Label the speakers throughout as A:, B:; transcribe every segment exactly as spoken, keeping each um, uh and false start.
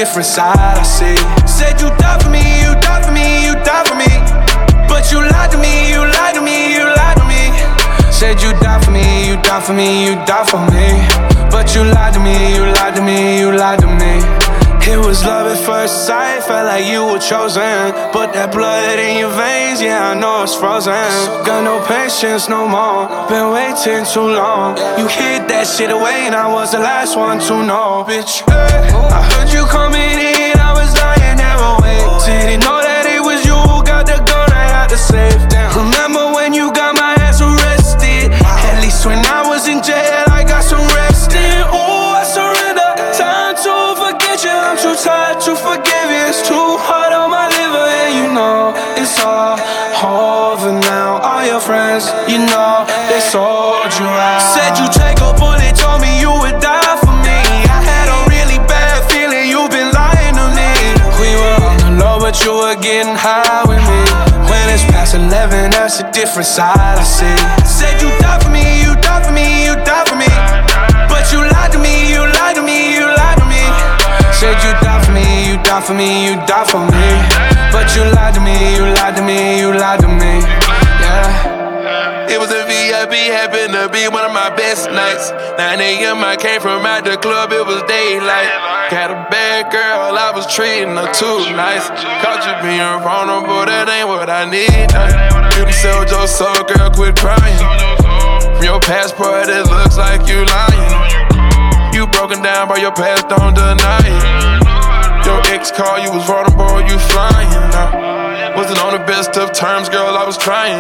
A: different side I see. Said you died for me, you died for me, you died for me. But you lied to me, you lied to me, you lied to me. Said you died for me, you died for me, you died for me. But you lied to me, you lied to me, you lied to me. It was love at first sight, felt like you were chosen. But that blood in your veins, yeah, I know it's frozen. Got no patience no more, been waiting too long. You hid that shit away and I was the last one to know, bitch. I heard you coming in, I was lying there awake. Didn't know that it was you, got the gun right out the safe. Remember when you got my ass arrested? At least when I was in jail, I got some rest in. Ooh, I surrender, time to forget you. I'm too tired to forgive you. It's too hard on my liver, and you know it's all over now. All your friends, you know, they sold you out. Said you take a bullet, told me you would die for me. I had a really bad feeling you've been lying to me. We were on the low, but you were getting high with me. When it's past eleven, that's a different side I see. Said you died for me, you died for me, you died for me. But you lied to me, you lied to me, you lied to me. Said you died for me, you died for me, you died for me. But you lied to me, you lied to me, you lied to me. Yeah.
B: It was a V I P, happened to be one of my best nights. nine a.m. I came from out the club, it was daylight. Got a bad girl, I was treating her too nice. Caught you being vulnerable, that ain't what I need. You done sold your soul, girl, quit crying. From your passport, it looks like you lying. You broken down by your past, don't deny it. Your ex called, you was vulnerable, you flying. I wasn't on the best of terms, girl, I was trying.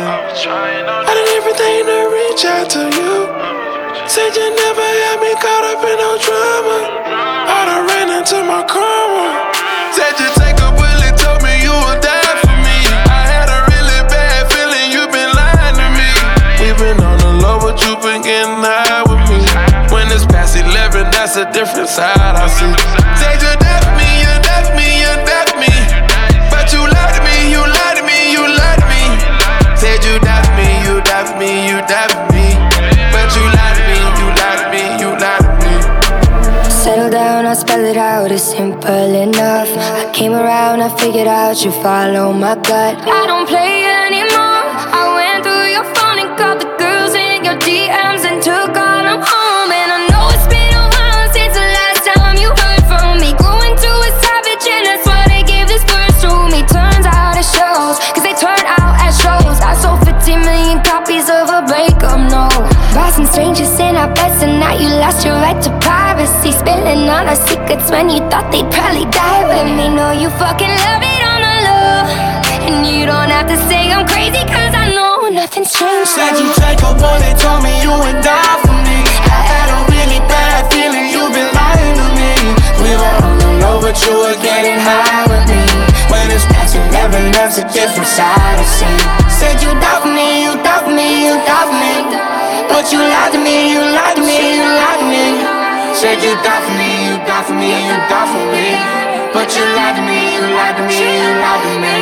B: I did everything to reach out to you. Said you never had me caught up in no drama. I done ran into my karma. Said you take a bullet, told me you would die for me. I had a really bad feeling, you been lying to me. We been on the low, but you been getting high with me. When it's past eleven, that's a different side I see. Said you died for me, you died for me, you died for me. But you lied to me, you lied to me, you lied to me. Said you died for me, you died for me, you died for me. But you lied to me, you lied to me, you lied to me.
C: Settle down, I'll spell it out, it's simple enough. I came around, I figured out you follow my gut. I don't play anymore. I went through your phone and called the girls in your D Ms and took all them home. And I know it's been a while since the last time you heard from me. Grew into a savage and that's why they gave this verse to me. Turns out it shows, cause they turn out as shows. I sold fifty million copies of a breakup, no. Bought some strangers in our beds and now you lost your right to privacy. Spilling all our secrets when you thought they'd probably die with me. Know you fucking love it on the low, and you don't have to say I'm crazy cause I know nothing's changed.
A: Said you take a bullet, told me you would die for me. I had a really bad feeling you've been lying to me. We were on the low, but you were getting high with me. When it's past eleven, that's a different side I see. Said you died for me, you died for me, you died for me. But you lied to me, you lied to me, you lied to me. Said you died for me, you died for me, you died for me. But you lied to me, you lied to me, you lied to me.